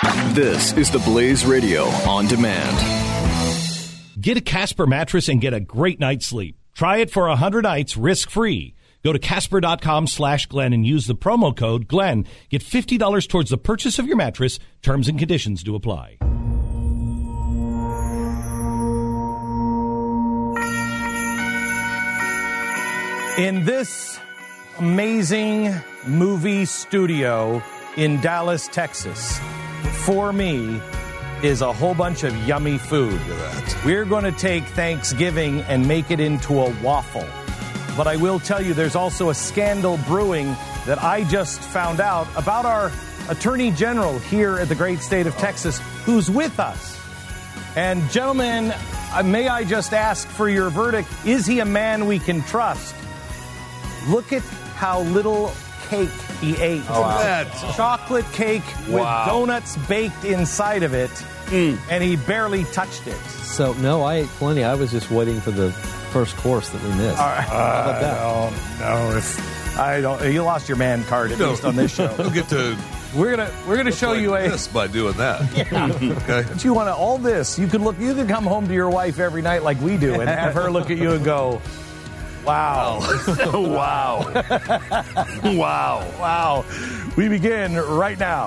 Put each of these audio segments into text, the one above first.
This is the Blaze Radio on demand. Get a Casper mattress and get a great night's sleep. Try it for 100 nights risk-free. Go to Casper.com/Glenn and use the promo code Glenn. Get $50 towards the purchase of your mattress. Terms and conditions do apply. In this amazing movie studio in Dallas, Texas, for me is a whole bunch of yummy food. We're going to take Thanksgiving and make it into a waffle. But I will tell you, there's also a scandal brewing that I just found out about our Attorney General here at the great state of Texas, who's with us. And gentlemen, may I just ask for your verdict? Is he a man we can trust? Look at how little cake he ate. Oh, wow. Chocolate cake with donuts baked inside of it, and he barely touched it. So, no, I ate plenty. I was just waiting for the first course that we missed. All right. How about that? No. You lost your man card, at least on this show. We'll get to... We're gonna show you this by doing that. Yeah. Okay. But you want all this? You can come home to your wife every night like we do, and have her look at you and go, "Wow, wow, wow, wow." We begin right now.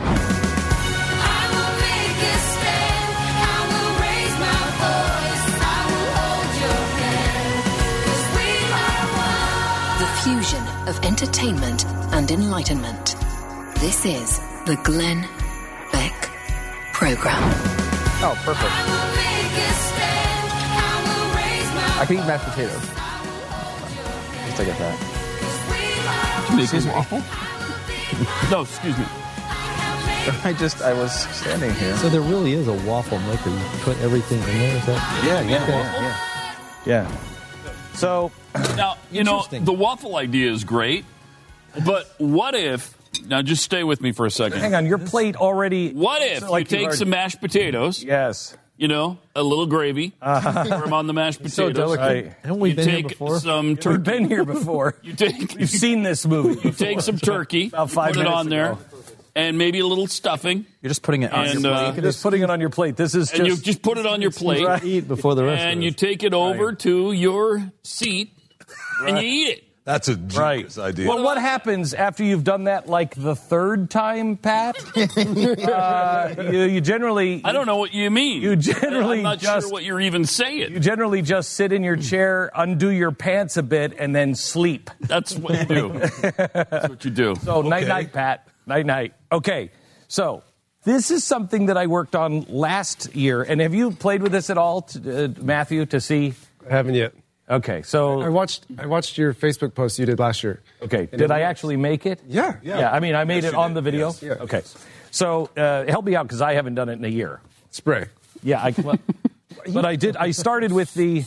I will make a stand. I will raise my voice. I will hold your hand. 'Cause we are one. The fusion of entertainment and enlightenment. This is the Glenn Beck Program. Oh, perfect. I will make a stand. I will raise my I can eat mashed potatoes. Just I get that. Make a waffle? No, excuse me. I was standing here. So there really is a waffle maker. You put everything in there, is that? Yeah. So Now, the waffle idea is great, but what if, now just stay with me for a second. hang on, your plate already. What if you take some mashed potatoes, Yes. a little gravy, pour them on the mashed potatoes. So delicate. Right. Haven't we You been here take before? some turkey. We've been here before. You've seen this movie. You take some turkey, About 5 put it minutes on there, ago. and maybe a little stuffing. You're just putting it on And, your plate. Just putting it on your plate. This is And you just put it on your plate, Eat before the rest and of you us. take it over to your seat, and you eat it. That's a genius idea. Well, what happens after you've done that like the third time, Pat? You generally... I don't know what you mean. You generally I'm not just... sure what you're even saying. You generally just sit in your chair, undo your pants a bit, and then sleep. That's what you do. That's what you do. So, night-night, Pat. Night-night. Okay, so this is something that I worked on last year. And have you played with this at all, Matthew, to see? I haven't yet. Okay, so... I watched your Facebook post you did last year. Okay, did I actually make it? Yeah. I mean, I made it on the video? Yes, yeah. Okay. So, help me out, because I haven't done it in a year. Spray. Yeah, but I did. I started with the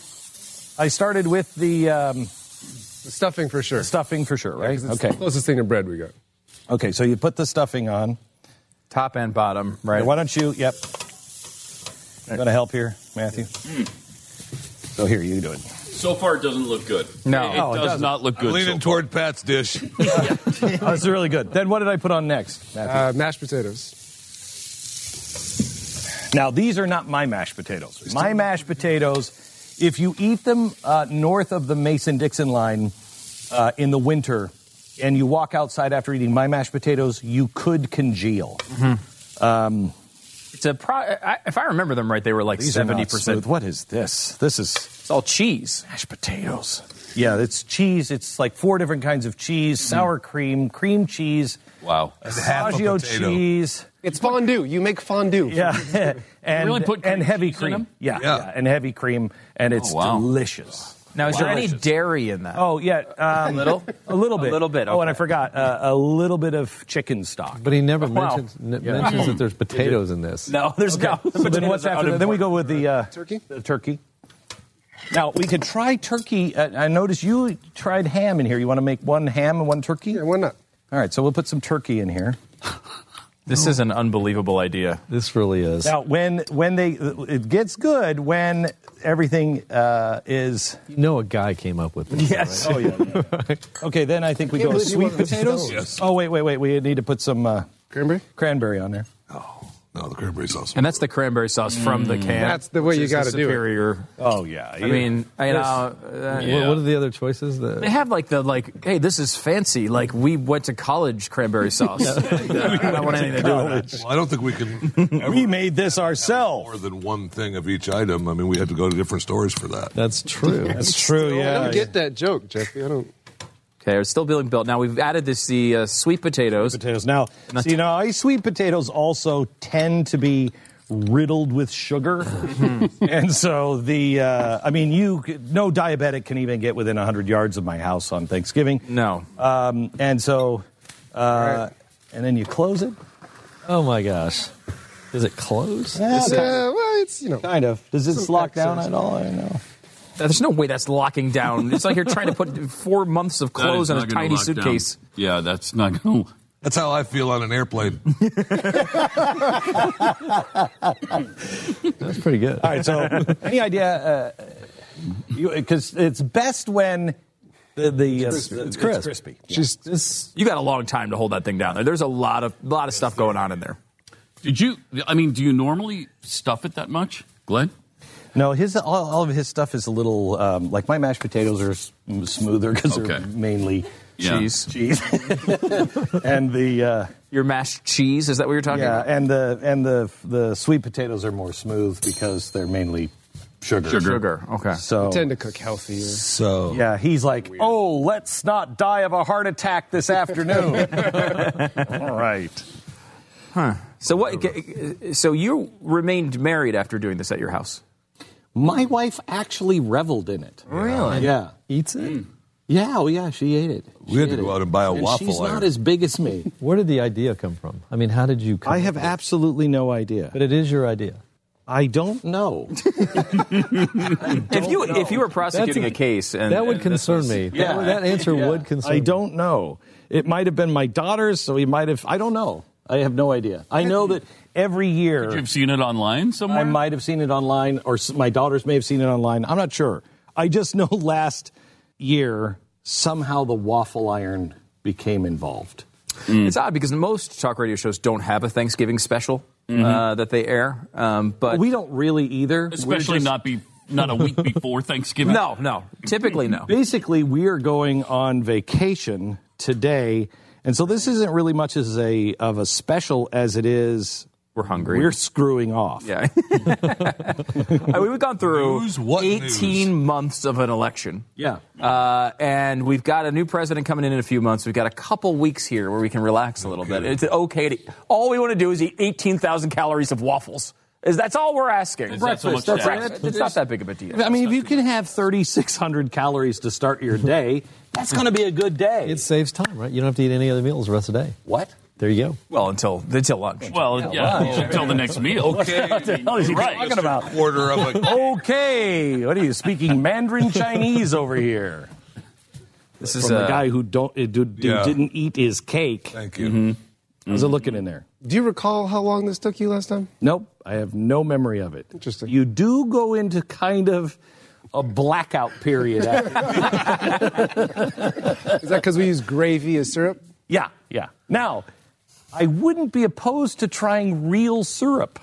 Stuffing for sure. stuffing for sure, right? It's Okay. the closest thing to bread we got. Okay, so you put the stuffing on. Top and bottom, right? Why don't you? Yep. You want to help here, Matthew? So here, you do it. So far, it doesn't look good. No. It No, it does doesn't. not look good. I'm leaning toward Pat's dish. Oh, this is really good. Then what did I put on next, Matthew? Mashed potatoes. Now, these are not my mashed potatoes. My mashed potatoes, if you eat them north of the Mason-Dixon line in the winter, and you walk outside after eating my mashed potatoes, you could congeal. Mm-hmm. If I remember them right, they were like 70%. What is this? It's all cheese. Mashed potatoes. Yeah, it's cheese. It's like 4 different kinds of cheese, sour cream, cream cheese, Wow. half a Faggio potato. cheese. It's fondue. You make fondue. Yeah, and really put cream and heavy cheese in cream. them? Yeah, and heavy cream, and it's wow. delicious. Now, is there any dairy in that? Oh yeah, a little bit. A little bit, Oh, and I okay. forgot a little bit of chicken stock. But he never mentions that there's potatoes in this. No, there's no. So then what's after that? Then we go with the Turkey? The turkey. Now we could try turkey. I noticed you tried ham in here. You want to make one ham and one turkey? Yeah, why not? All right, so we'll put some turkey in here. This is an unbelievable idea. This really is. Now, it gets good when everything is. You know a guy came up with this. Yes. Right? Oh yeah. Okay, then I think we go believe you sweet went with potatoes. those. Oh wait. We need to put some Cranberry? cranberry on there. No, the cranberry sauce. And that's the cranberry sauce from the can. That's the way which you is gotta do it. superior. Oh, yeah. I mean, you know, What are the other choices? they have hey, this is fancy. Like, we went to college cranberry sauce. I don't want anything to do with that. Well, I don't think we can. We made this ourselves. More than one thing of each item. I mean, we had to go to different stores for that. That's true. That's true, I yeah. don't get that joke, Jeffy. I don't. Okay, it's still being built. Now, we've added the sweet potatoes. Potatoes. Now, sweet potatoes also tend to be riddled with sugar. And so no diabetic can even get within 100 yards of my house on Thanksgiving. No. And so, and then you close it. Oh my gosh. Does it close? Well, it's, Kind of. Does this some lock down access. at all? I don't know. There's no way that's locking down. It's like you're trying to put 4 months of clothes in a tiny suitcase. Yeah, that's not going to. That's how I feel on an airplane. That's pretty good. All right, so any idea? Because it's best when it's crispy. You got a long time to hold that thing down there. There's a lot of stuff going on in there. Do you normally stuff it that much, Glenn? No, all of his stuff is a little like my mashed potatoes are smoother because they're mainly cheese, and your mashed cheese, is that what you're talking about? and the sweet potatoes are more smooth because they're mainly sugar. Okay. So I tend to cook healthier. So yeah, he's like, oh, let's not die of a heart attack this afternoon. All right. Huh. So what? So you remained married after doing this at your house? My wife actually reveled in it. Really? Yeah. Eats it? Yeah, well, yeah, she ate it. We had to go out and buy a waffle She's iron. not as big as me. Where did the idea come from? I mean, how did you come I have absolutely no idea. But it is your idea. I don't know. If you were prosecuting a case, and that would concern me. Yeah. That answer would concern me. I don't know. It might have been my daughter's, so he might have. I don't know. I have no idea. I know that every year. Could you have seen it online somewhere? I might have seen it online, or my daughters may have seen it online. I'm not sure. I just know last year, somehow the waffle iron became involved. It's odd because most talk radio shows don't have a Thanksgiving special that they air. But we don't really either. Especially not a week before Thanksgiving. No. Typically, no. Basically, we are going on vacation today, and so this isn't really much of a special as it is. We're hungry. We're screwing off. Yeah. We've gone through 18 months of an election. Yeah. And we've got a new president coming in a few months. We've got a couple weeks here where we can relax a little bit. It's okay to. All we want to do is eat 18,000 calories of waffles. That's all we're asking. Breakfast. That's it. It's not that big of a deal. I mean, if you can have 3,600 calories to start your day, that's going to be a good day. It saves time, right? You don't have to eat any other meals the rest of the day. What? There you go. Well, until lunch. Well, until the next meal. Okay. What the hell is he talking about? Quarter of a. Okay. What are you speaking Mandarin Chinese over here? This is From the guy who didn't eat his cake. Thank you. How's it looking in there? Do you recall how long this took you last time? Nope. I have no memory of it. Interesting. You do go into kind of a blackout period after. Is that because we use gravy as syrup? Yeah. Now, I wouldn't be opposed to trying real syrup.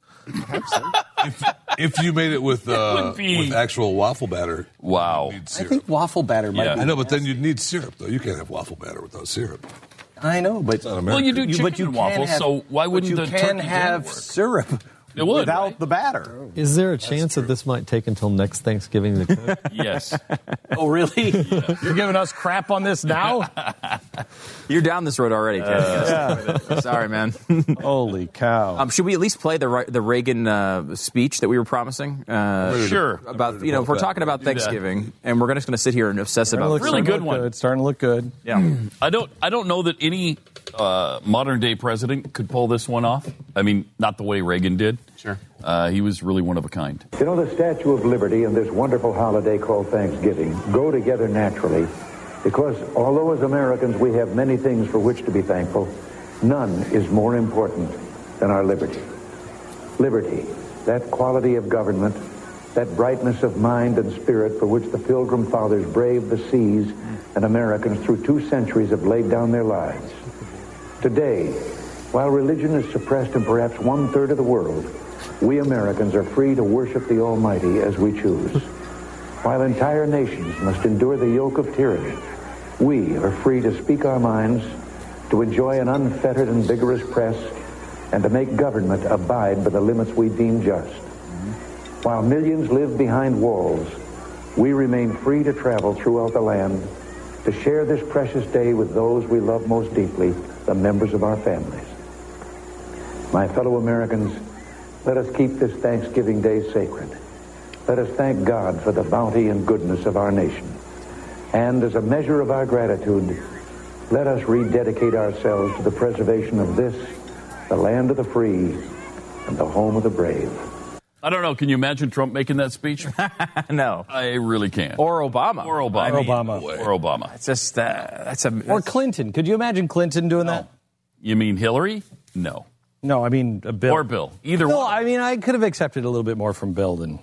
If you made it with be- with actual waffle batter. Wow. You'd need I syrup. think waffle batter might be. I know, but then you'd need syrup, though. You can't have waffle batter without syrup. I know, but not Well, you do You- chicken but you and can waffles, have- so why wouldn't you the can turkey have work? syrup It would, without right? the batter? Is there a chance that this might take until next Thanksgiving to cook? Yes. Oh, really? You're giving us crap on this now? You're down this road already, Ted. Sorry, man. Holy cow. Should we at least play the Reagan speech that we were promising? Sure. About if we're talking about Thanksgiving, and we're just going to sit here and obsess about Really good one. It's starting to look good. Yeah. I don't know that any modern day president could pull this one off. I mean, not the way Reagan did. Sure. He was really one of a kind. You know, the Statue of Liberty and this wonderful holiday called Thanksgiving go together naturally because although as Americans we have many things for which to be thankful, none is more important than our liberty. Liberty, that quality of government, that brightness of mind and spirit for which the Pilgrim Fathers braved the seas and Americans through 2 centuries have laid down their lives. Today, While religion is suppressed in perhaps 1/3 of the world, we Americans are free to worship the Almighty as we choose. While entire nations must endure the yoke of tyranny, we are free to speak our minds, to enjoy an unfettered and vigorous press, and to make government abide by the limits we deem just. While millions live behind walls, we remain free to travel throughout the land, to share this precious day with those we love most deeply, the members of our families. My fellow Americans, let us keep this Thanksgiving Day sacred. Let us thank God for the bounty and goodness of our nation. And as a measure of our gratitude, let us rededicate ourselves to the preservation of this, the land of the free, and the home of the brave. I don't know. Can you imagine Trump making that speech? No. I really can't. Or Obama. Or Obama. Or Obama. It's just, Or Clinton. Could you imagine Clinton doing that? You mean Hillary? No. No, I mean Bill. Or Bill. Either Bill, one. I mean, I could have accepted a little bit more from Bill than...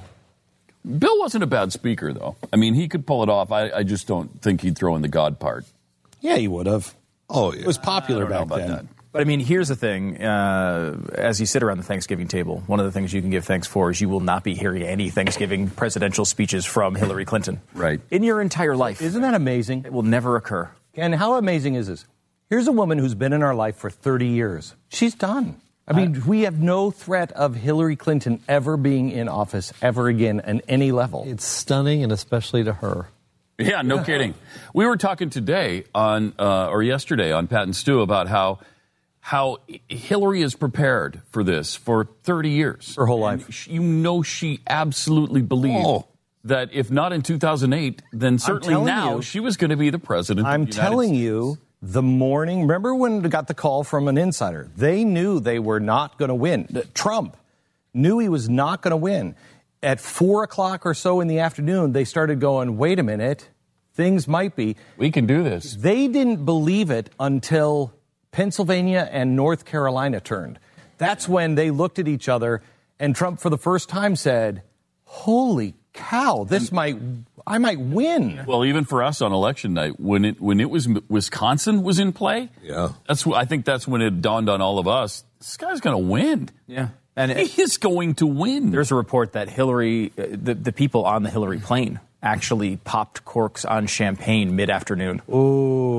Bill wasn't a bad speaker, though. I mean, he could pull it off. I just don't think he'd throw in the God part. Yeah, he would have. Oh, yeah. It was popular I don't know back about then. that. But I mean, here's the thing. As you sit around the Thanksgiving table, one of the things you can give thanks for is you will not be hearing any Thanksgiving presidential speeches from Hillary Clinton. Right. In your entire life. Isn't that amazing? It will never occur. And how amazing is this? Here's a woman who's been in our life for 30 years. She's done. I mean, we have no threat of Hillary Clinton ever being in office ever again at any level. It's stunning, and especially to her. Yeah, no kidding. We were talking today or yesterday on Pat and Stu about how Hillary is prepared for this for 30 years. Her whole life. She absolutely believed that if not in 2008, then certainly now she was going to be the president of the United telling States. you, the morning, remember when we got the call from an insider? They knew they were not going to win. Trump knew he was not going to win. At 4 o'clock or so in the afternoon, they started going, wait a minute, things might be. We can do this. They didn't believe it until Pennsylvania and North Carolina turned. That's when they looked at each other, and Trump for the first time said, holy cow, I might win. Well, even for us on election night, when it was Wisconsin was in play, I think that's when it dawned on all of us, this guy's going to win. Yeah. And he is going to win. There's a report that Hillary, the people on the Hillary plane actually popped corks on champagne mid-afternoon. Ooh.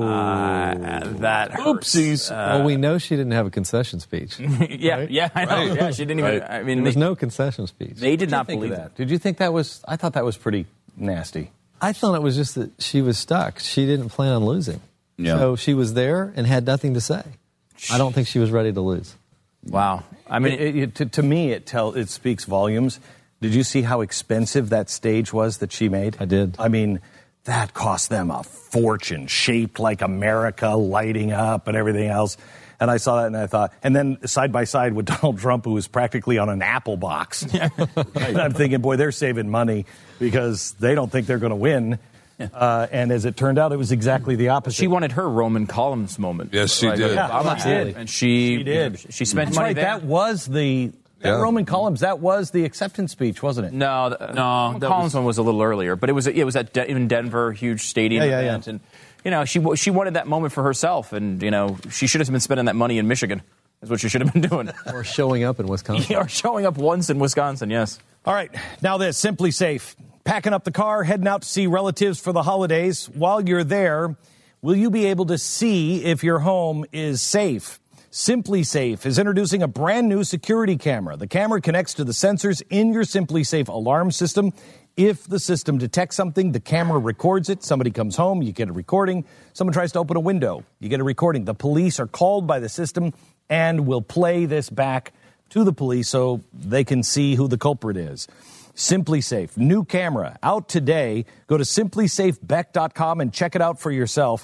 That hurts. Oopsies. Well, we know she didn't have a concession speech. Yeah, right? yeah, I know. Right. Yeah, she didn't even. I mean, there was no concession speech. They did not think believe of that. Did you think that was? I thought that was pretty nasty. I thought it was just that she was stuck. She didn't plan on losing. Yeah. So she was there and had nothing to say. I don't think she was ready to lose. Wow. I mean, to me, it speaks volumes. Did you see how expensive that stage was that she made? I did. I mean, that cost them a fortune, shaped like America, lighting up and everything else. And I saw that and I thought, and then side by side with Donald Trump, who was practically on an Apple box. And I'm thinking, boy, they're saving money because they don't think they're going to win. And as it turned out, it was exactly the opposite. she wanted her Roman columns moment. Yes, she Like did. Obama Yeah, did. And she did. She spent That's money right. there. That was the Roman columns. That was the acceptance speech, wasn't it? No, the Collins one was a little earlier, but it was in Denver, huge stadium event, and she wanted that moment for herself, and she should have been spending that money in Michigan. That's what she should have been doing, Or showing up in Wisconsin. or showing up once in Wisconsin. Yes. All right, now this, Simply Safe. Packing up the car, heading out to see relatives for the holidays. While you're there, will you be able to see if your home is safe? Simply Safe is introducing a brand new security camera. The camera connects to the sensors in your Simply Safe alarm system. If the system detects something, the camera records it. Somebody comes home, you get a recording. Someone tries to open a window, you get a recording. The police are called by the system and will play this back to the police so they can see who the culprit is. Simply Safe, new camera, out today. Go to simplysafebeck.com and check it out for yourself.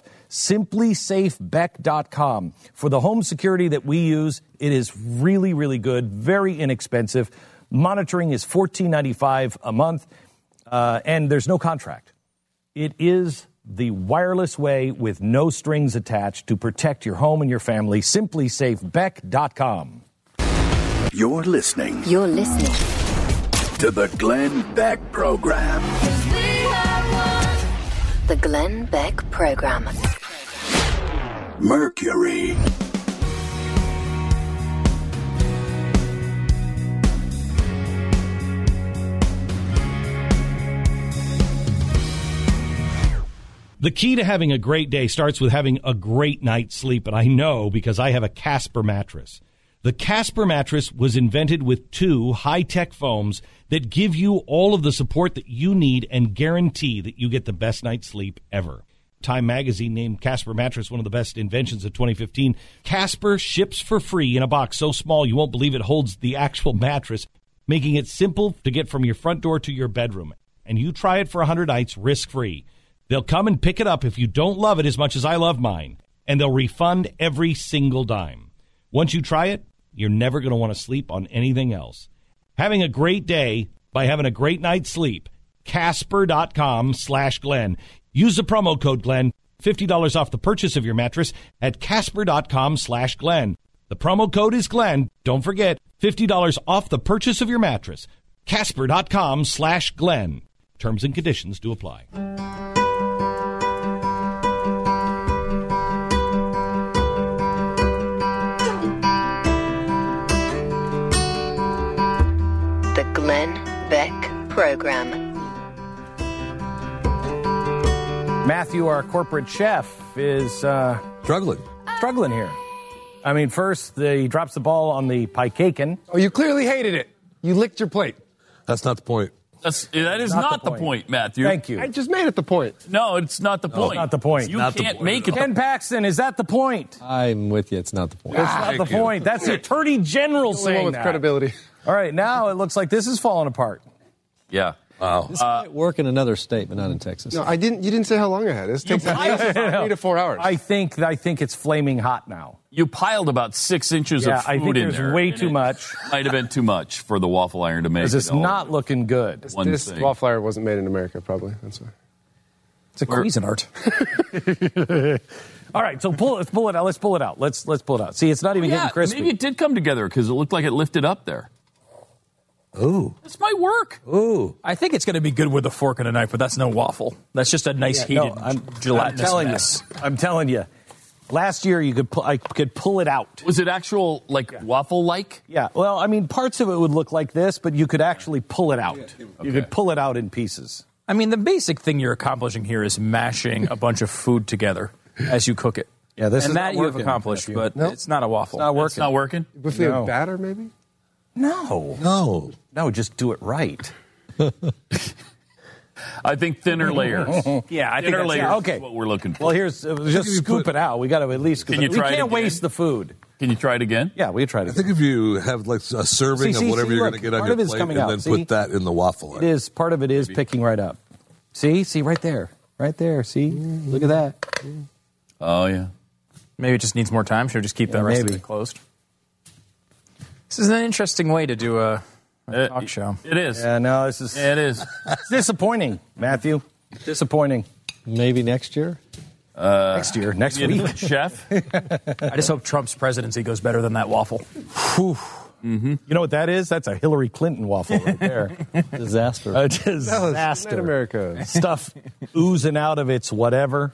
Simplysafebeck.com. For the home security that we use, it is really, really good, very inexpensive. Monitoring is $14.95 a month, and there's no contract. It is the wireless way with no strings attached to protect your home and your family. Simplysafebeck.com. You're listening You're listening to the Glenn Beck Program. The Glenn Beck Program. Mercury. The key to having a great day starts with having a great night's sleep, and I know because I have a Casper mattress. The Casper mattress was invented with 2 high-tech foams that give you all of the support that you need and guarantee that you get the best night's sleep ever. Time magazine named Casper mattress one of the best inventions of 2015. Casper ships for free in a box so small you won't believe it holds the actual mattress, making it simple to get from your front door to your bedroom. And you try it for 100 nights risk-free. They'll come and pick it up if you don't love it as much as I love mine, and they'll refund every single dime. Once you try it, you're never going to want to sleep on anything else. Having a great day by having a great night's sleep. Casper.com/Glenn. Use the promo code Glenn. $50 off the purchase of your mattress at Casper.com/Glenn. The promo code is Glenn. Don't forget, $50 off the purchase of your mattress. Casper.com/Glenn. Terms and conditions do apply. The Glenn Beck Program. Matthew, our corporate chef, is Struggling. here. I mean, first, he drops the ball on the pie-cakin. Oh, you clearly hated it. You licked your plate. That's not the point. That is not the point, Matthew. Thank you. I just made it the point. No, it's not the point. It's not the point. You Not the can't point make at it. Ken Paxton, is that the point? I'm with you. It's not the point. It's not the Thank you. point. That's the Attorney General Only one saying with that. credibility. All right, now it looks like this is falling apart. Yeah. Wow. This might work in another state, but not in Texas. No, I didn't. You didn't say how long I had. This takes 3 to 4 hours. I think it's flaming hot now. You piled about 6 inches Yeah, of food I think in there's there. way and too it much. Might have been too much for the waffle iron to make. Because it's it all. not looking good. One This thing. waffle iron wasn't made in America, probably. That's why. It's a Cuisinart. All right, so let's pull it out. Let's pull it out. Let's pull it out. See, it's not even Yeah, getting crispy. maybe it did come together because it looked like it lifted up there. Ooh. This might work. Ooh. I think it's going to be good with a fork and a knife, but that's no waffle. That's just a nice heated gelatinous mess. I'm telling you. Last year, I could pull it out. Was it actual waffle-like? Yeah. Well, I mean, parts of it would look like this, but you could actually pull it out. You could pull it out in pieces. I mean, the basic thing you're accomplishing here is mashing a bunch of food together as you cook it. Yeah, this and is that not you have working, accomplished, Matthew. but it's not a waffle. It's not working. It's not working? With the batter, maybe? No, just do it right. I think thinner layers. Yeah, I think Thinner that's layers okay. is what we're looking for. Well, here's just scoop it out. We got to at least scoop Can it you out. try We it can't again? waste the food. Can you try it again? Yeah, we tried I it. think if you have like a serving See, of whatever you're look, going to get on part your of it's plate coming and out, then see? put that in the waffle It is. Part of it is picking right up. See right there. Right there. See? Look at that. Oh, yeah. Maybe it just needs more time. Should we just keep the rest of maybe. it closed? This is an interesting way to do a talk show. It is. Yeah, no, this is It is. it's disappointing, Matthew. Disappointing. Maybe next year? Next year, next You week. Chef? I just hope Trump's presidency goes better than that waffle. You know what that is? That's a Hillary Clinton waffle right there. Disaster. A disaster. In America. Stuff oozing out of its whatever.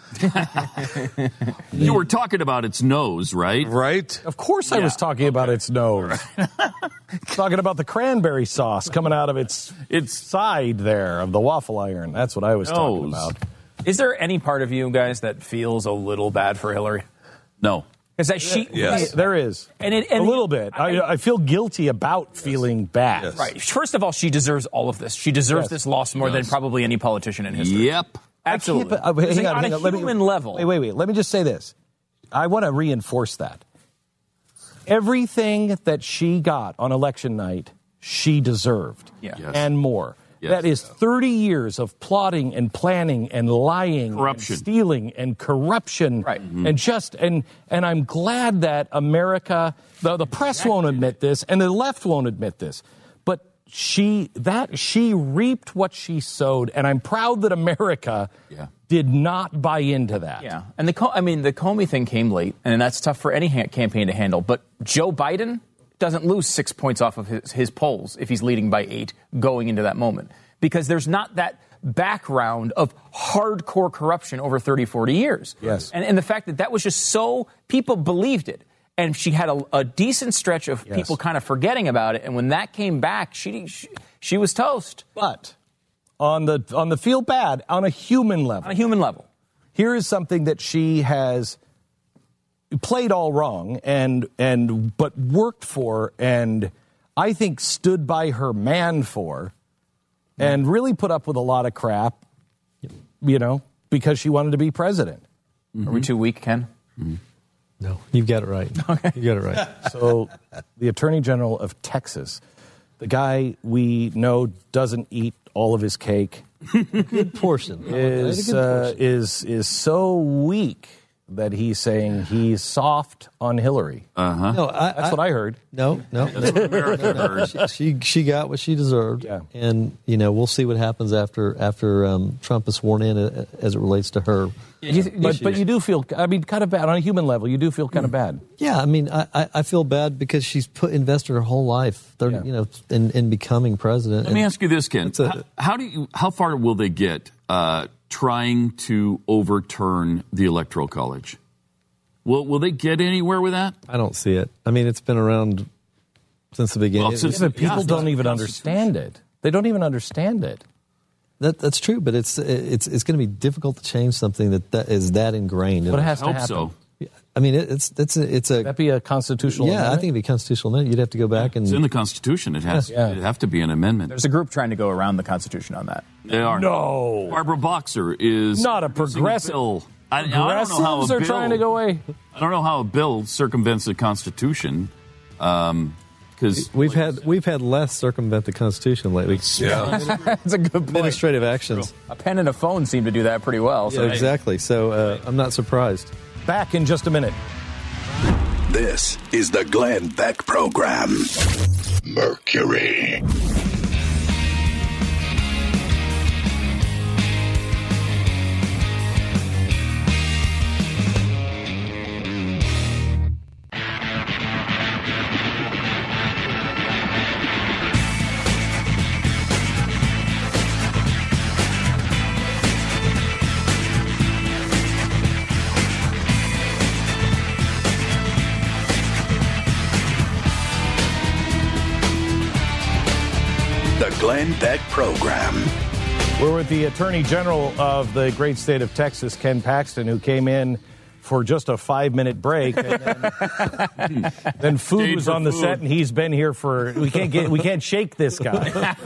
You were talking about its nose, right? Right? Of course I was talking about its nose. Talking about the cranberry sauce coming out of its side there of the waffle iron. That's what I was talking about. Is there any part of you guys that feels a little bad for Hillary? No. Is that she? Yes. There is. And a little bit. I feel guilty about feeling bad. Yes. Right. First of all, she deserves all of this. She deserves this loss more than probably any politician in history. Yep. Absolutely. Hang on, on a human level. Wait. Let me just say this. I want to reinforce that. Everything that she got on election night, she deserved. Yeah. Yes. And more. Yes. That is 30 years of plotting and planning and lying, Corruption. and stealing and corruption, Right. And and I'm glad that America, the press won't admit this, and the left won't admit this, but she reaped what she sowed, and I'm proud that America did not buy into that. Yeah. And the Comey thing came late, and that's tough for any campaign to handle. But Joe Biden doesn't lose 6 points off of his polls if he's leading by 8 going into that moment, because there's not that background of hardcore corruption over 30, 40 years. Yes. And the fact that was just so people believed it. And she had a decent stretch of people kind of forgetting about it. And when that came back, she was toast. But on the feel bad, on a human level. On a human level. here is something that she has played all wrong but worked for, and I think stood by her man for, and really put up with a lot of crap, because she wanted to be president. Are we too weak, Ken? No, you've got it right. Okay. You got it right. So the Attorney General of Texas, the guy we know doesn't eat all of his cake, good portion, is so weak that he's saying he's soft on Hillary. No, that's what I heard. No. That's what America heard. She got what she deserved, and we'll see what happens after Trump is sworn in as it relates to her. But you do feel, kind of bad on a human level. You do feel kind of bad. Yeah, I feel bad because she's invested her whole life, in becoming president. Let me ask you this, Ken: how far will they get trying to overturn the Electoral College? Will they get anywhere with that? I don't see it. It's been around since the beginning. Well, people don't even understand it. They don't even understand it. That's true, but it's going to be difficult to change something that is that ingrained. But it has to happen. So. It's a. That'd be a constitutional. Yeah, amendment? I think it'd be constitutional amendment. You'd have to go back and. It's in the Constitution. It'd have to be an amendment. There's a group trying to go around the Constitution on that. They are. No. Barbara Boxer is not a progressive. Bill. Progressives are trying to go away. I don't know how a bill circumvents the Constitution. Because we've had less circumvent the Constitution lately. Yeah, that's a good point. Administrative actions. A pen and a phone seem to do that pretty well. So. Yeah, exactly. So I'm not surprised. Back in just a minute. This is the Glenn Beck Program. Mercury. Glenn Beck Program. We're with the Attorney General of the great state of Texas, Ken Paxton, who came in for just a 5-minute break. And then food was on the set, and he's been here for. We can't shake this guy.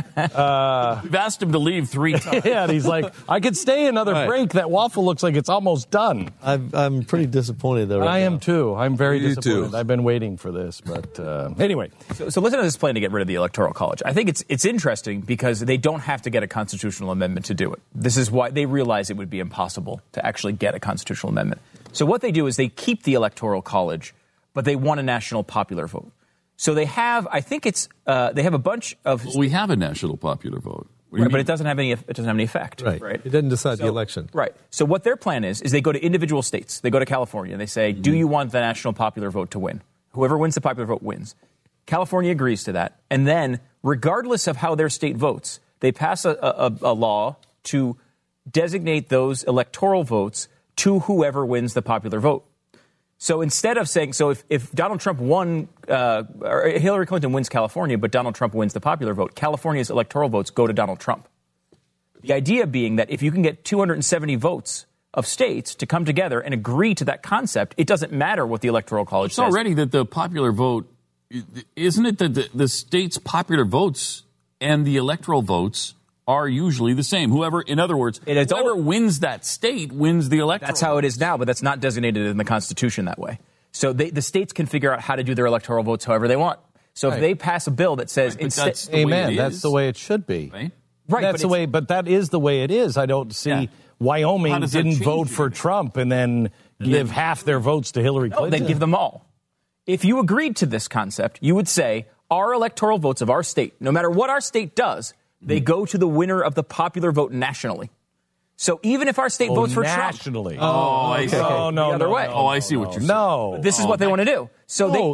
We've asked him to leave 3 times. Yeah, and he's like, I could stay another break. That waffle looks like it's almost done. I'm pretty disappointed though. I am too. I'm very disappointed. I've been waiting for this, but anyway. So listen to this plan to get rid of the Electoral College. I think it's interesting because they don't have to get a constitutional amendment to do it. This is why they realize it would be impossible to actually get a constitutional amendment. So what they do is they keep the Electoral College, but they want a national popular vote. So they have, I think they have a bunch of. Well, we have a national popular vote, right, but it doesn't have any effect. Right. It doesn't decide the election. Right. So what their plan is they go to individual states. They go to California and they say, do you want the national popular vote to win? Whoever wins the popular vote wins. California agrees to that, and then regardless of how their state votes, they pass a law to designate those electoral votes to whoever wins the popular vote. So instead of saying, if Donald Trump won, or Hillary Clinton wins California, but Donald Trump wins the popular vote, California's electoral votes go to Donald Trump. The idea being that if you can get 270 votes of states to come together and agree to that concept, it doesn't matter what the Electoral College says. It's already that the popular vote, isn't it that the state's popular votes and the electoral votes are usually the same. In other words, whoever wins that state wins the electoral. That's how it is now, but that's not designated in the Constitution that way. So the states can figure out how to do their electoral votes however they want. So if they pass a bill that says, that's the way it should be. Right, that's the way, but that is the way it is. I don't see Wyoming didn't vote for Trump and then give half their votes to Hillary Clinton. No, they give them all. If you agreed to this concept, you would say our electoral votes of our state, no matter what our state does, they go to the winner of the popular vote nationally. So even if our state votes for nationally. Trump. Oh, I see. No, the other way. Oh, I see what you're saying. No. This is what they want to do. So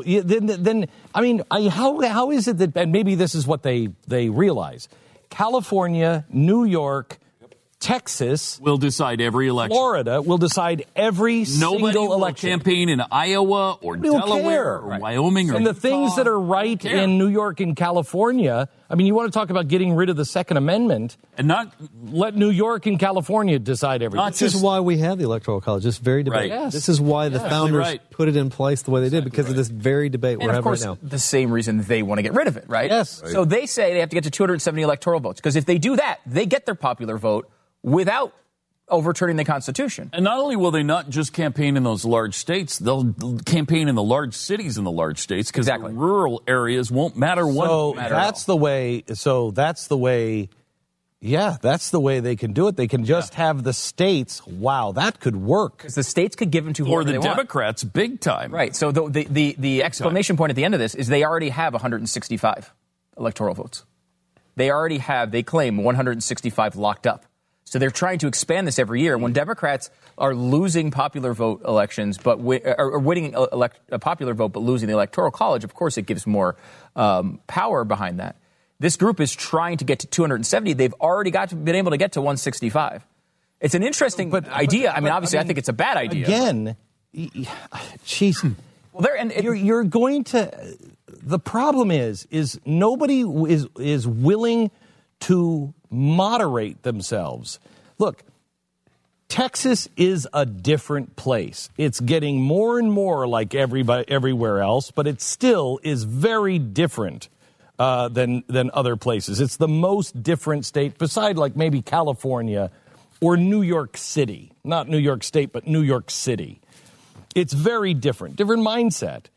how is it that, and maybe this is what they realize, California, New York, Texas will decide every election. Florida will decide every single election. Campaign in Iowa or Delaware or Wyoming or and the things that are right in New York and California I mean, you want to talk about getting rid of the Second Amendment and not let New York and California decide everything. This is why we have the Electoral College. This very debate. Right. Yes. This is why the founders put it in place the way they did, because of this very debate we're And of having course, right now. the same reason they want to get rid of it, right? Yes. So they say they have to get to 270 electoral votes, because if they do that, they get their popular vote without overturning the Constitution. And not only will they not just campaign in those large states, they'll campaign in the large cities in the large states, because the rural areas won't matter one. So matter that's the way. So that's the way. Yeah, that's the way they can do it. They can just have the states. Wow, that could work. Because the states could give them to or whoever the they want. Democrats big time. Right. So the exclamation point at the end of this is they already have 165 electoral votes. They claim 165 locked up. So they're trying to expand this every year. When Democrats are losing popular vote elections, but are winning a popular vote but losing the Electoral College, of course it gives more power behind that. This group is trying to get to 270. They've already been able to get to 165. It's an interesting idea. I mean, obviously, I think it's a bad idea. Again, jeez. Well, you're going to. The problem is nobody is willing to moderate themselves. Look, Texas is a different place. It's getting more and more like everywhere else, but it still is very different than other places. It's the most different state, beside like maybe California or New York City. Not New York State, but New York City. It's very different mindset.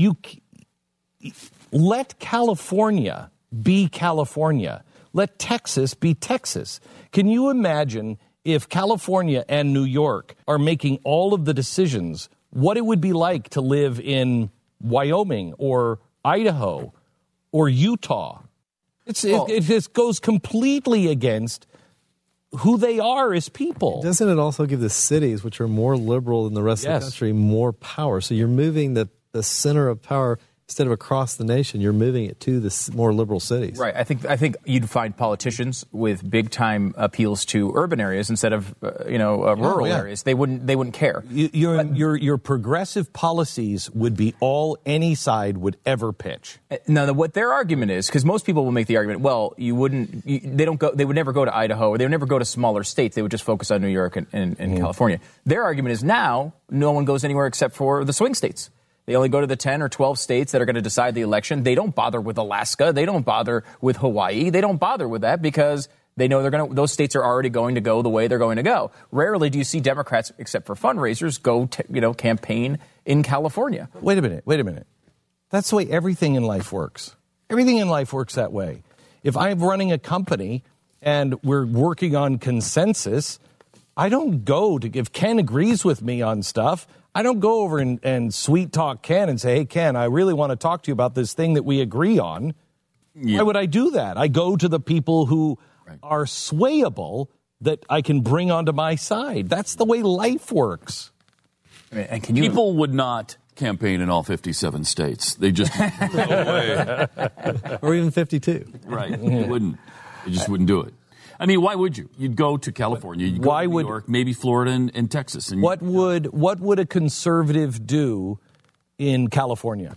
Let California be California. Let Texas be Texas. Can you imagine if California and New York are making all of the decisions, what it would be like to live in Wyoming or Idaho or Utah? It just goes completely against who they are as people. Doesn't it also give the cities, which are more liberal than the rest of the country, more power? So you're moving the center of power. Instead of across the nation, you're moving it to the more liberal cities. Right. I think you'd find politicians with big time appeals to urban areas instead of rural areas. They wouldn't care. Your progressive policies would be all any side would ever pitch. No, what their argument is, because most people will make the argument, well, they would never go to Idaho, or they would never go to smaller states. They would just focus on New York and California. Their argument is now no one goes anywhere except for the swing states. They only go to the 10 or 12 states that are going to decide the election. They don't bother with Alaska. They don't bother with Hawaii. They don't bother with that because they know those states are already going to go the way they're going to go. Rarely do you see Democrats, except for fundraisers, go campaign in California. Wait a minute. That's the way everything in life works. Everything in life works that way. If I'm running a company and we're working on consensus, I don't go to, if Ken agrees with me on stuff, I don't go over and sweet talk Ken and say, hey, Ken, I really want to talk to you about this thing that we agree on. Yeah. Why would I do that? I go to the people who are swayable that I can bring onto my side. That's the way life works. And people would not campaign in all 57 states. They just no way. Or even 52. Right. They wouldn't. They just wouldn't do it. I mean, why would you? You'd go to California, you'd go to New York, maybe Florida and Texas. And what would a conservative do in California?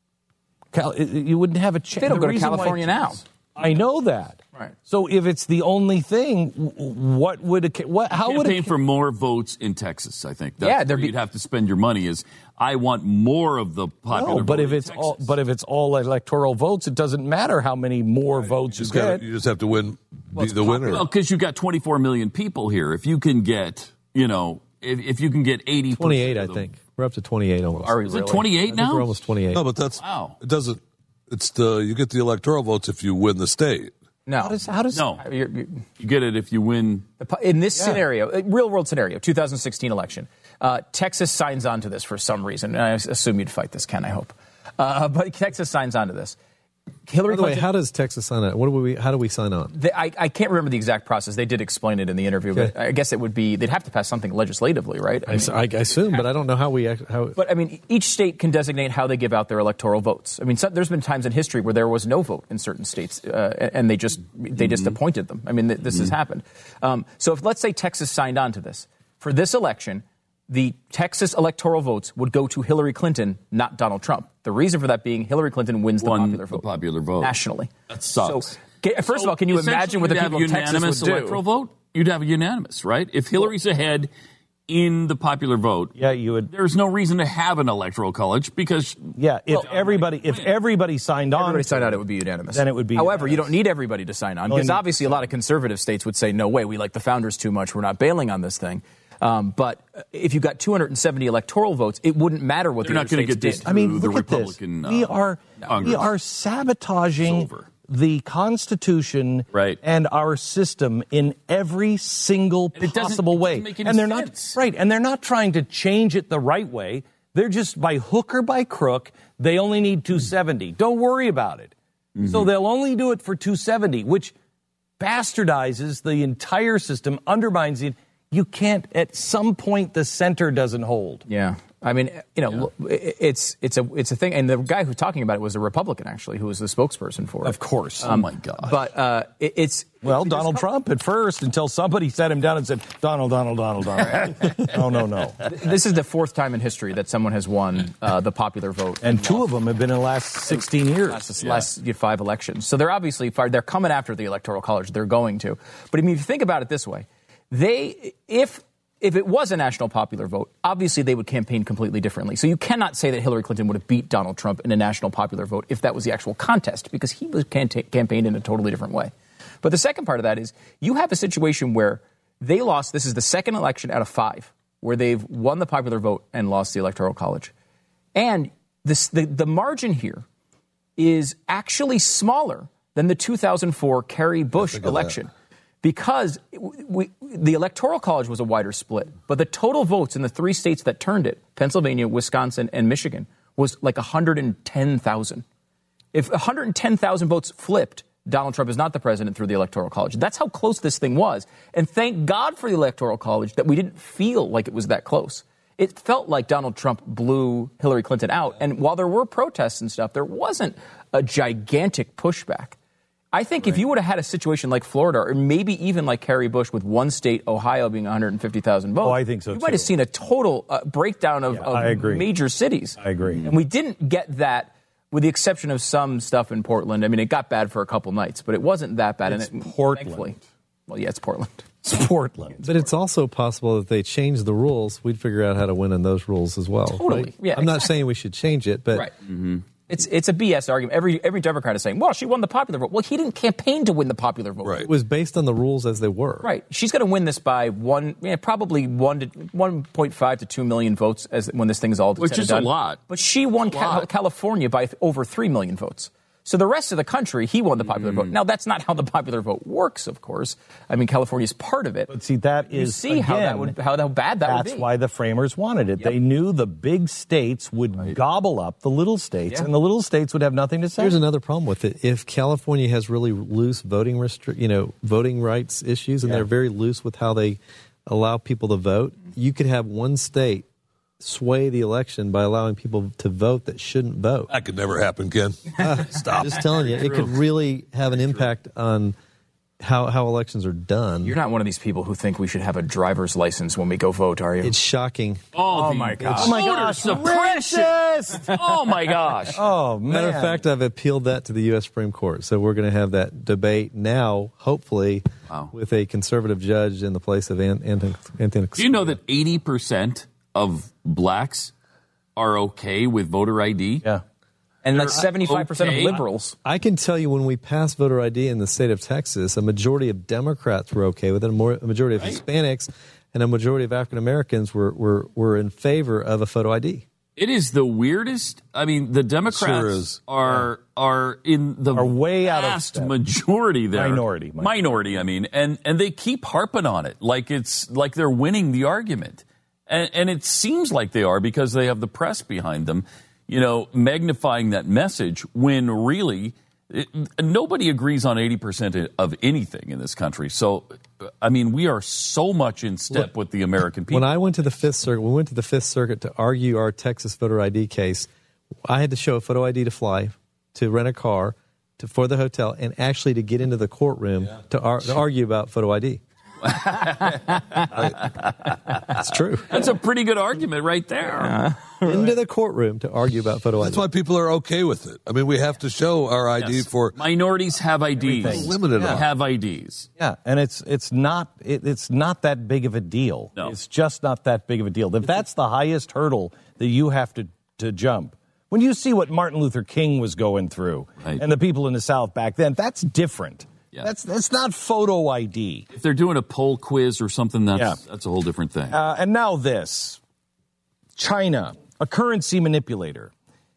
You wouldn't have a chance. They don't go to California now. I know that. Right. So if it's the only thing, what would how would campaign for more votes in Texas? I think. That's where you'd have to spend your money. Is I want more of the popular. No, but if it's all electoral votes, it doesn't matter how many more votes you get. You just have to win. The winner. Well, because you've got 24 million people here. If you can get, if you can get 80, 28, I think we're up to 28 almost. Are we Is really? it 28 now? We're almost 28. No, but that's It doesn't. It's you get the electoral votes if you win the state. No. How does no? You get it if you win. In this scenario, real world scenario, 2016 election, Texas signs on to this for some reason. And I assume you'd fight this, Ken, I hope. But Texas signs on to this. Hillary By the way, Clinton, how does Texas sign on? How do we sign on? I can't remember the exact process. They did explain it in the interview, but I guess it would be they'd have to pass something legislatively, right? I assume, but I don't know how we. But I mean, each state can designate how they give out their electoral votes. I mean, there's been times in history where there was no vote in certain states, and they just appointed them. I mean, this has happened. So if let's say Texas signed on to this for this election, the Texas electoral votes would go to Hillary Clinton, not Donald Trump. The reason for that being Hillary Clinton wins the popular vote nationally. That sucks. First of all, can you imagine what the people of Texas would unanimous do? electoral vote? You'd have a unanimous, right? If Hillary's ahead in the popular vote, you would. There's no reason to have an electoral college because if everybody signed on, it would be unanimous. Then it would be. However, you don't need everybody to sign on because obviously a lot of conservative states would say, "No way, we like the founders too much. We're not bailing on this thing." But if you got 270 electoral votes, it wouldn't matter what they're the not going to get this. did. I mean, the look at this. Republican. We are sabotaging the Constitution and our system in every single possible way. And they're not right, and they're not trying to change it the right way. They're just by hook or by crook, they only need 270. Don't worry about it. So they'll only do it for 270, which bastardizes the entire system, undermines it. You can't, at some point, the center doesn't hold. Yeah. I mean, it's a thing. And the guy who's talking about it was a Republican, actually, who was the spokesperson for it. Of course. Oh, my God. But it's... Well, Donald Trump at first, until somebody sat him down and said, Donald. No. This is the fourth time in history that someone has won the popular vote. And two of them have been in the last 16 years. Last 5 elections. So they're obviously they're coming after the Electoral College. They're going to. But I mean, if you think about it this way, if it was a national popular vote, obviously they would campaign completely differently. So you cannot say that Hillary Clinton would have beat Donald Trump in a national popular vote if that was the actual contest, because he was campaigned in a totally different way. But the second part of that is you have a situation where they lost. This is the second election out of 5 where they've won the popular vote and lost the Electoral College. And the margin here is actually smaller than the 2004 Kerry Bush election. Because the Electoral College was a wider split, but the total votes in the 3 states that turned it, Pennsylvania, Wisconsin, and Michigan, was like 110,000. If 110,000 votes flipped, Donald Trump is not the president through the Electoral College. That's how close this thing was. And thank God for the Electoral College that we didn't feel like it was that close. It felt like Donald Trump blew Hillary Clinton out. And while there were protests and stuff, there wasn't a gigantic pushback. I think if you would have had a situation like Florida, or maybe even like Kerry Bush with one state, Ohio, being 150,000 votes, I think so, you might have seen a total breakdown of major cities. I agree. And we didn't get that, with the exception of some stuff in Portland. I mean, it got bad for a couple nights, but it wasn't that bad. It's Portland. Thankfully. Well, yeah, it's Portland. It's Portland. But it's also possible that if they change the rules, we'd figure out how to win in those rules as well. Totally. Right? Yeah, I'm not saying we should change it, but... Right. It's a BS argument. Every Democrat is saying, well, she won the popular vote. Well, he didn't campaign to win the popular vote. It was based on the rules as they were. Right. She's going to win this by probably 1.5 to 2 million votes when this thing is all done. Which is a lot. But she won California by over 3 million votes. So the rest of the country, he won the popular vote. Now, that's not how the popular vote works, of course. I mean, California's part of it. But see, that is, how bad that would be. That's why the framers wanted it. Yep. They knew the big states would gobble up the little states, and the little states would have nothing to say. Here's another problem with it. If California has really loose voting rights issues, and they're very loose with how they allow people to vote, you could have one state sway the election by allowing people to vote that shouldn't vote. That could never happen, Ken. Stop. Just telling you, it could really have an impact on how elections are done. You're not one of these people who think we should have a driver's license when we go vote, are you? It's shocking. Oh my gosh. Oh my gosh. Suppression. Oh my gosh. Oh man. Matter of fact, I've appealed that to the U.S. Supreme Court. So we're going to have that debate now, hopefully, with a conservative judge in the place of Anthony. Do you know that 80% of blacks are okay with voter ID? Yeah. And that's 75% of liberals. I can tell you when we passed voter ID in the state of Texas, a majority of Democrats were okay with it, a majority of Hispanics and a majority of African Americans were in favor of a photo ID. It is the weirdest. I mean, the Democrats are in the way out of vast step. majority there. Minority, I mean, and they keep harping on it like it's like they're winning the argument. And it seems like they are because they have the press behind them, magnifying that message when really nobody agrees on 80% of anything in this country. So, I mean, we are so much in step with the American people. When I went to the Fifth Circuit, we went to the Fifth Circuit to argue our Texas voter ID case. I had to show a photo ID to fly, to rent a car, for the hotel, and actually to get into the courtroom to argue about photo ID. That's true. That's a pretty good argument right there. Into the courtroom to argue about photo ID. That's why people are okay with it. I mean, we have to show our ID for minorities have IDs. Limited on. Have IDs. Yeah, and it's not that big of a deal. No. It's just not that big of a deal. If that's the highest hurdle that you have to jump. When you see what Martin Luther King was going through and the people in the South back then, that's different. Yeah. That's not photo ID. If they're doing a poll quiz or something, that's a whole different thing. And now this. China, a currency manipulator.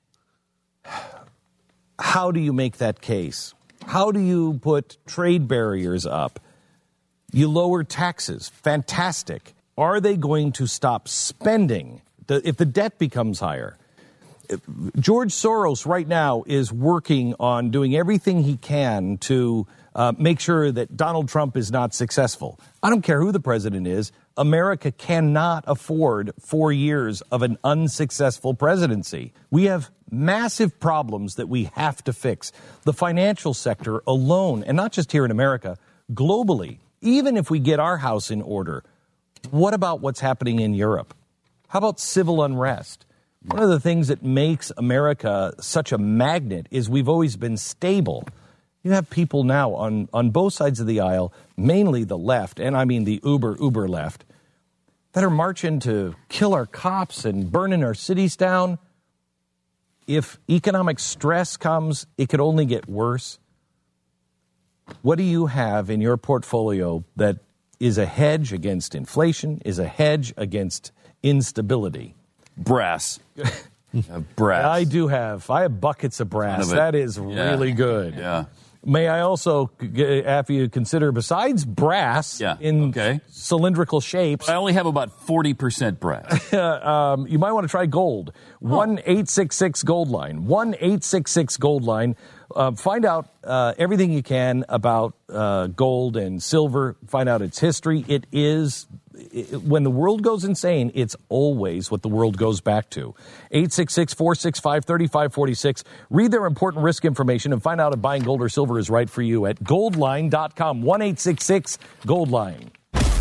How do you make that case? How do you put trade barriers up? You lower taxes. Fantastic. Are they going to stop spending if the debt becomes higher? George Soros right now is working on doing everything he can to make sure that Donald Trump is not successful. I don't care who the president is. America cannot afford 4 years of an unsuccessful presidency. We have massive problems that we have to fix. The financial sector alone, and not just here in America, globally, even if we get our house in order, what about what's happening in Europe? How about civil unrest? One of the things that makes America such a magnet is we've always been stable. You have people now on both sides of the aisle, mainly the left, and I mean the uber left, that are marching to kill our cops and burning our cities down. If economic stress comes, it could only get worse. What do you have in your portfolio that is a hedge against inflation, is a hedge against instability? Brass. Brass. I have buckets of brass. That is really good. Yeah. May I also have you consider, besides brass in cylindrical shapes? I only have about 40% brass. You might want to try gold. 1-866-GOLD-LINE. 1-866-GOLD-LINE. Find out everything you can about gold and silver. Find out its history. When the world goes insane, it's always what the world goes back to. 866-465-3546. Read their important risk information and find out if buying gold or silver is right for you at goldline.com. 1-866-GOLD-LINE.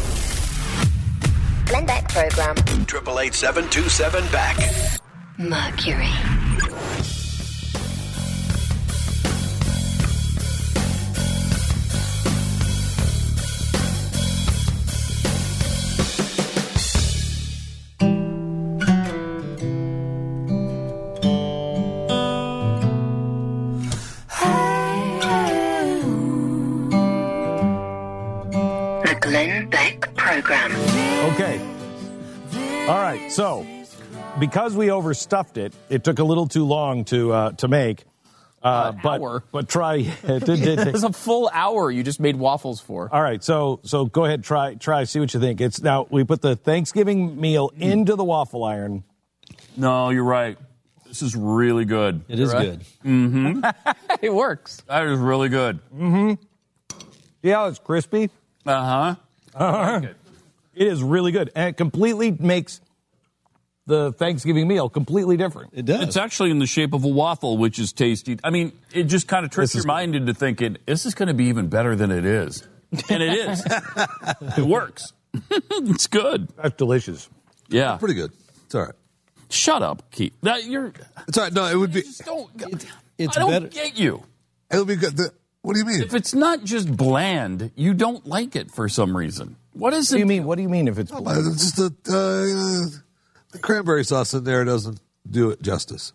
Glenn Beck Program. 888-727-BECK. Mercury. Glenn Beck Program. Okay. All right. So, because we overstuffed it, it took a little too long to make. Hour. But try. It was a full hour you just made waffles for. All right. So go ahead. Try. See what you think. It's now we put the Thanksgiving meal into the waffle iron. No, you're right. This is really good. It is good. Mm-hmm. It works. That is really good. Mm-hmm. See how it's crispy? Uh-huh. It is really good. And it completely makes the Thanksgiving meal completely different. It does. It's actually in the shape of a waffle, which is tasty. I mean, it just kind of tricks your mind into thinking, this is going to be even better than it is. And it is. It works. It's good. That's delicious. Yeah. Pretty good. It's all right. Shut up, Keith. It's all right. No, it would be. I don't get you. It would be good. What do you mean? If it's not just bland, you don't like it for some reason. What is it? What do you mean if it's bland? It's just the cranberry sauce in there doesn't do it justice.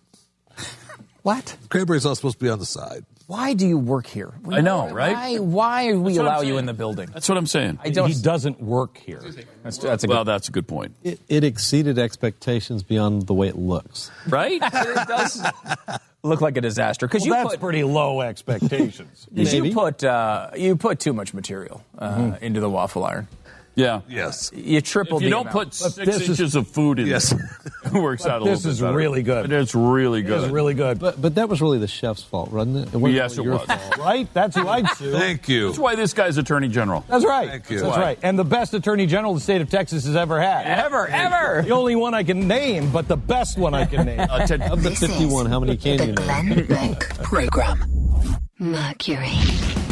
What? Cranberry sauce is supposed to be on the side. Why do you work here? I know, right? Why do we allow you in the building? That's what I'm saying. He doesn't work here. That's a good point. It exceeded expectations beyond the way it looks. Right? It does look like a disaster. Because that's pretty low expectations. You put too much material into the waffle iron. Yeah. Yes. You tripled If you the don't amount. put 6 inches of food in Yes. it works out a little bit This is better. really good. It's really good. It's really good. But that was really the chef's fault, wasn't it? Wasn't Yes, it your was. fault. Right? That's who I'd sue. Thank you. That's why this guy's Attorney General. That's right. Thank you. That's right. And the best Attorney General the state of Texas has ever had. Ever. The only one I can name, but the best one I can name. Of the 51, how many can The you name? Glenn Beck Program. Mercury.